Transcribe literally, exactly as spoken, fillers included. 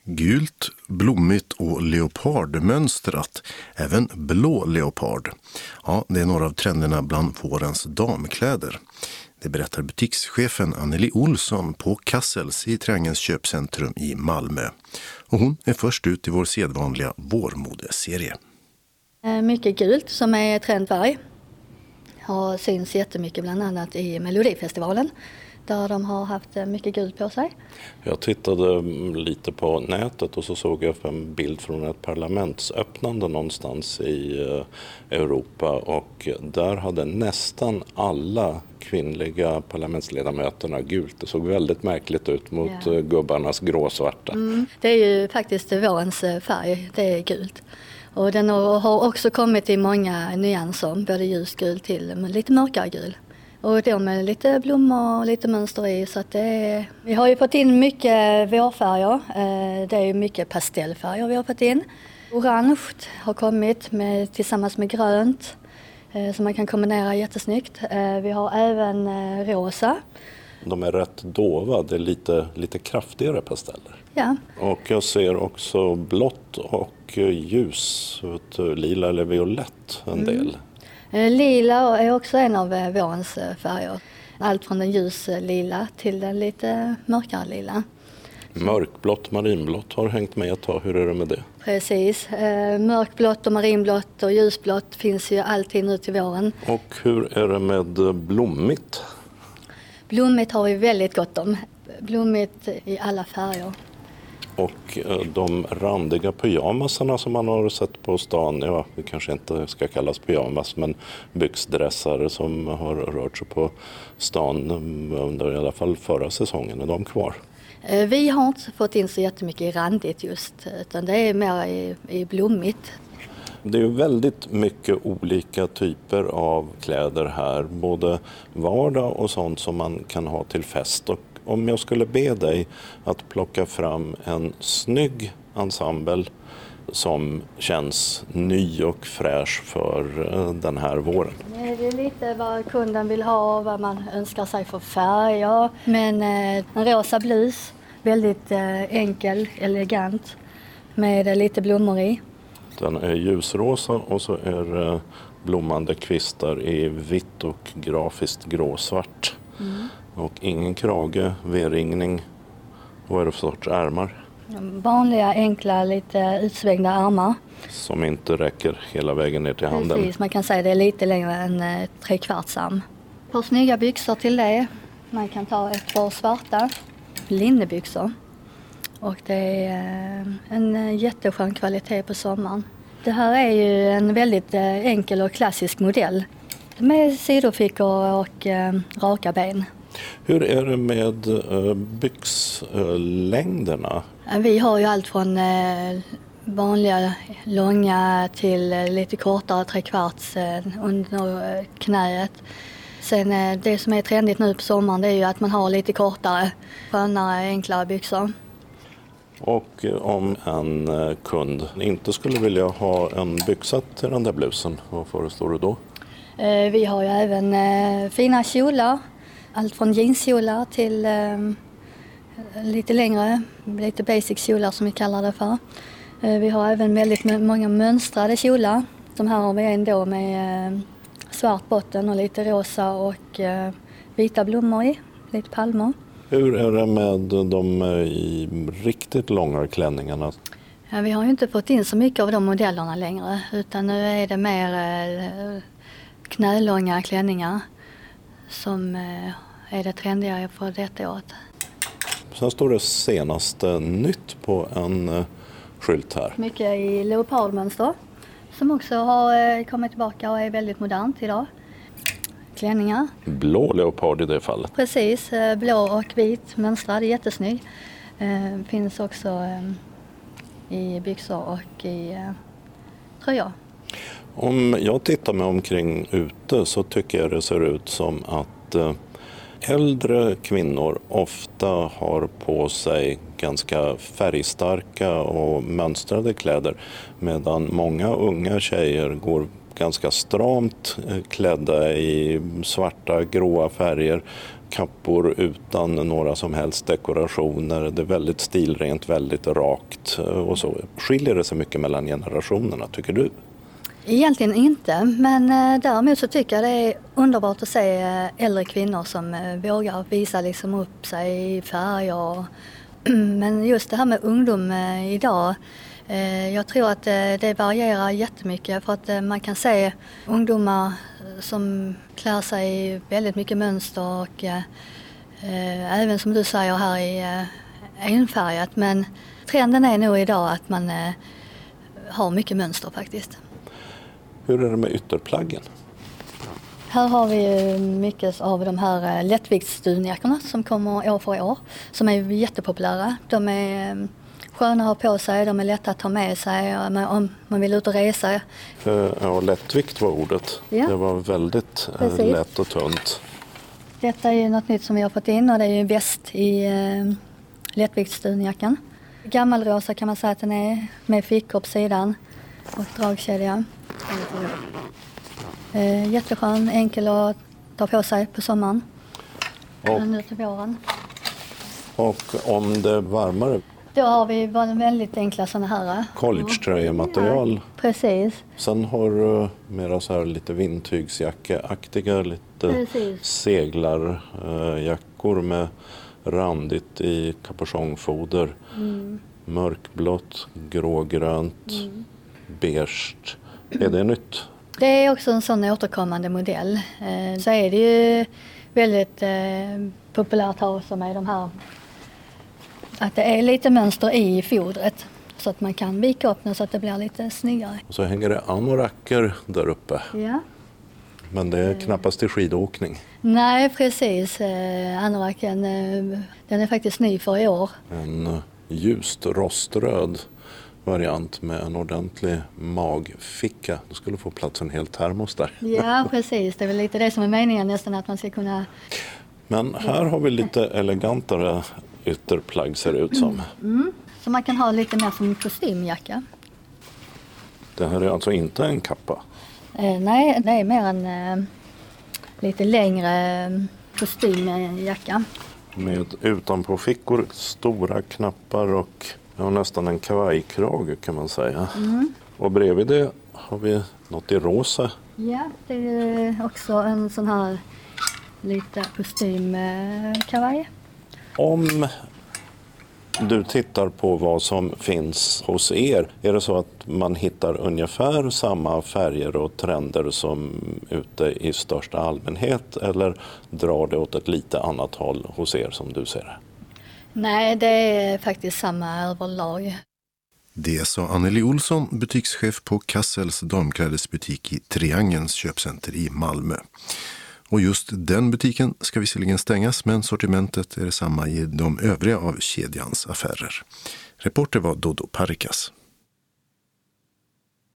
Gult, blommigt och leopardmönstrat, även blå leopard. Ja, det är några av trenderna bland vårens damkläder. Det berättar butikschefen Anneli Olsson på Kassels i Triangelns köpcentrum i Malmö. Och hon är först ut i vår sedvanliga vårmodeserie. Mycket gult som är trendfärg. Har syns jättemycket bland annat i Melodifestivalen. Där de har haft mycket gult på sig. Jag tittade lite på nätet och så såg jag en bild från ett parlamentsöppnande någonstans i Europa. Och där hade nästan alla kvinnliga parlamentsledamöterna gult. Det såg väldigt märkligt ut mot ja. gubbarnas gråsvarta. Mm. Det är ju faktiskt vårens färg, det är gult. Och den har också kommit i många nyanser, både ljusgul till lite mörkare gul. Och då med lite blommor och lite mönster i. Så att det är, vi har ju fått in mycket vårfärger. Det är mycket pastellfärger vi har fått in. Orange har kommit med, tillsammans med grönt. Så man kan kombinera jättesnyggt. Vi har även rosa. De är rätt dova, det är lite, lite kraftigare pasteller. Ja. Och jag ser också blått och ljus, lila eller violett en mm. del. Lila är också en av vårens färger. Allt från den ljuslila till den lite mörkare lila. Mörkblått, marinblått har hängt med ett tag. Hur är det med det? Precis. Mörkblått och marinblått och ljusblått finns ju alltid nu till våren. Och hur är det med blommigt? Blommigt har vi väldigt gott om. Blommigt i alla färger. Och de randiga pyjamasarna som man har sett på stan, ja, det kanske inte ska kallas pyjamas, men byxdressar som har rört sig på stan under i alla fall förra säsongen, är de kvar? Vi har inte fått in så jättemycket i randigt just, utan det är mer i, i blommigt. Det är ju väldigt mycket olika typer av kläder här, både vardag och sånt som man kan ha till fest. Och om jag skulle be dig att plocka fram en snygg ensemble som känns ny och fräsch för den här våren. Det är lite vad kunden vill ha, vad man önskar sig för färger. Men en rosa blus, väldigt enkel, elegant, med lite blommor i. Den är ljusrosa och så är det blommande kvistar i vitt och grafiskt gråsvart. Mm. Och ingen krage, V-ringning. Vad är det för sorts ärmar? Vanliga, enkla, lite utsvängda ärmar. Som inte räcker hela vägen ner till handen. Precis, man kan säga det är lite längre än eh, trekvartsarm. På snygga byxor till det. Man kan ta ett par svarta linnebyxor. Och det är eh, en jätteskön kvalitet på sommaren. Det här är ju en väldigt eh, enkel och klassisk modell. Med sidofickor och eh, raka ben. Hur är det med uh, byxlängderna? Vi har ju allt från uh, vanliga långa till uh, lite kortare trekvarts uh, under uh, knäet. Sen uh, det som är trendigt nu på sommaren, det är ju att man har lite kortare, skönare, enklare byxor. Och om en uh, kund inte skulle vilja ha en byxa till den där blusen, vad föreslår du då? Uh, vi har ju även uh, fina kjolar. Allt från jeanskjolar till eh, lite längre, lite basic kjolar som vi kallar det för. Eh, vi har även väldigt många mönstrade kjolar. De här har vi ändå med eh, svart botten och lite rosa och eh, vita blommor i, lite palmer. Hur är det med de i riktigt långa klänningarna? Ja, vi har ju inte fått in så mycket av de modellerna längre, utan nu är det mer eh, knälånga klänningar som är det trendiga för detta året. Sen står det senaste nytt på en skylt här. Mycket i leopardmönster som också har kommit tillbaka och är väldigt modernt idag. Klänningar. Blå leopard i det fallet. Precis, blå och vit mönstrad, jättesnygg. Finns också i byxor och i tröjor. Om jag tittar mig omkring ute så tycker jag det ser ut som att äldre kvinnor ofta har på sig ganska färgstarka och mönstrade kläder, medan många unga tjejer går ganska stramt klädda i svarta, gråa färger. kappor utan några som helst dekorationer. Det är väldigt stilrent, väldigt rakt och så. Skiljer det sig mycket mellan generationerna, tycker du? Egentligen inte, men eh, däremot så tycker jag det är underbart att se eh, äldre kvinnor som eh, vågar visa liksom upp sig i färger. Men just det här med ungdom eh, idag, eh, jag tror att eh, det varierar jättemycket för att eh, man kan se ungdomar som klär sig i väldigt mycket mönster och eh, eh, även som du säger här i eh, enfärgat. Men trenden är nog idag att man eh, har mycket mönster faktiskt. Hur är det med ytterplaggen? Här har vi mycket av de här lättviktsdunjackorna som kommer år för år, som är jättepopulära. De är sköna att ha på sig, de är lätta att ta med sig om man vill ut och resa. Ja, lättvikt var ordet. Ja. Det var väldigt Precis. lätt och tunt. Detta är något nytt som vi har fått in och det är ju väst i eh, lättviktsdunjackan. Gammalrosa kan man säga att den är med fickor på sidan och dragkedja. Eh, jätteskön, enkel att ta på sig på sommaren. Och, nu till våren. Och om det är varmare? Då har vi väldigt enkla sådana här. College-tröjematerial. Ja, precis. Sen har du mera så här lite vindtygsjackeaktiga, lite precis. seglarjackor med randigt i kapuschongfoder. Mm. Mörkblått, grågrönt, mm. beige. Är det nytt? Det är också en sån återkommande modell. Så är det ju väldigt populärt här som är de här, att det är lite mönster i fodret så att man kan vika upp den så att det blir lite snyggare. Och så hänger det anoraker där uppe. Ja. Men det är knappast till skidåkning. Nej, precis. Anoraken, den är faktiskt ny för i år. En ljust roströd variant med en ordentlig magficka. Du skulle få plats en hel termos där. Ja, precis. Det är väl lite det som är meningen nästan, att man ska kunna... Men här har vi lite elegantare ytterplagg, ser det ut som. Mm. Så man kan ha lite mer som kostymjacka. Det här är alltså inte en kappa? Eh, nej, det är mer en eh, lite längre kostymjacka. Med utanpå fickor, stora knappar och ja, nästan en kavajkrage kan man säga. Mm. Och bredvid det har vi något i rosa. Ja, det är också en sån här lite kostymkavaj. Om du tittar på vad som finns hos er, är det så att man hittar ungefär samma färger och trender som ute i största allmänhet, eller drar det åt ett lite annat håll hos er som du ser det? Nej, det är faktiskt samma överlag. Det sa Anneli Olsson, butikschef på Kassels damklädesbutik i Triangelns köpcenter i Malmö. Och just den butiken ska visserligen stängas, men sortimentet är detsamma i de övriga av kedjans affärer. Reporter var Dodo Parikas.